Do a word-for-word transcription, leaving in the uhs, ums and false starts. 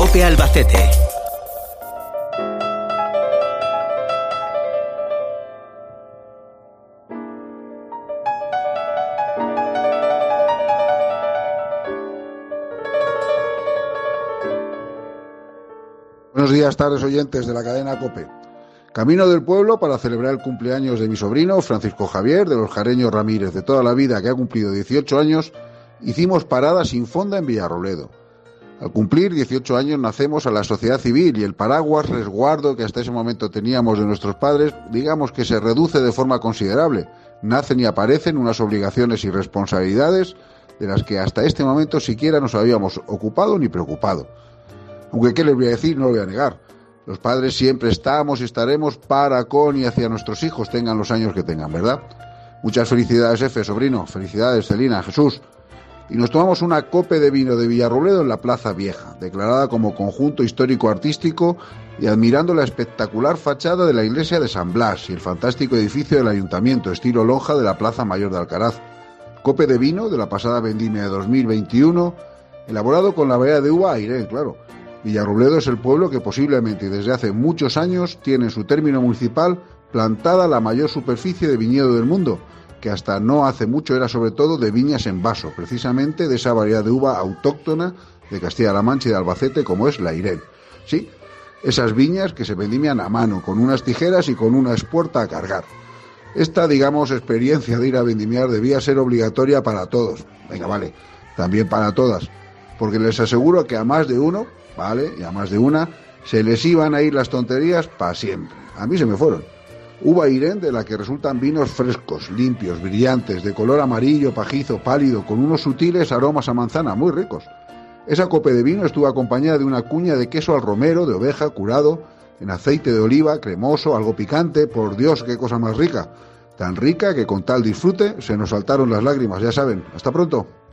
COPE Albacete. Buenos días, tardes oyentes de la cadena COPE. Camino del pueblo para celebrar el cumpleaños de mi sobrino Francisco Javier, de los Jareños Ramírez, de toda la vida, que ha cumplido dieciocho años, hicimos parada sin fonda en Villarrobledo. Al cumplir dieciocho años nacemos a la sociedad civil y el paraguas resguardo que hasta ese momento teníamos de nuestros padres, digamos que se reduce de forma considerable. Nacen y aparecen unas obligaciones y responsabilidades de las que hasta este momento siquiera nos habíamos ocupado ni preocupado. Aunque, ¿qué les voy a decir? No lo voy a negar. Los padres siempre estamos y estaremos para, con y hacia nuestros hijos, tengan los años que tengan, ¿verdad? Muchas felicidades, Efe, sobrino. Felicidades, Celina, Jesús. Y nos tomamos una cope de vino de Villarrobledo en la Plaza Vieja, declarada como conjunto histórico-artístico, y admirando la espectacular fachada de la iglesia de San Blas y el fantástico edificio del Ayuntamiento, estilo lonja de la Plaza Mayor de Alcaraz. Cope de vino de la pasada vendimia de dos mil veintiuno, elaborado con la variedad de uva Airén, claro. Villarrobledo es el pueblo que posiblemente desde hace muchos años tiene en su término municipal plantada la mayor superficie de viñedo del mundo, que hasta no hace mucho era sobre todo de viñas en vaso, precisamente de esa variedad de uva autóctona de Castilla-La Mancha y de Albacete, como es la Airén. Sí, esas viñas que se vendimian a mano, con unas tijeras y con una espuerta a cargar. Esta, digamos, experiencia de ir a vendimiar debía ser obligatoria para todos. Venga, vale, también para todas, porque les aseguro que a más de uno, vale, y a más de una, se les iban a ir las tonterías para siempre. A mí se me fueron. Uva Airén, de la que resultan vinos frescos, limpios, brillantes, de color amarillo, pajizo, pálido, con unos sutiles aromas a manzana, muy ricos. Esa cope de vino estuvo acompañada de una cuña de queso al romero, de oveja, curado, en aceite de oliva, cremoso, algo picante. Por Dios, qué cosa más rica. Tan rica que con tal disfrute se nos saltaron las lágrimas, ya saben. Hasta pronto.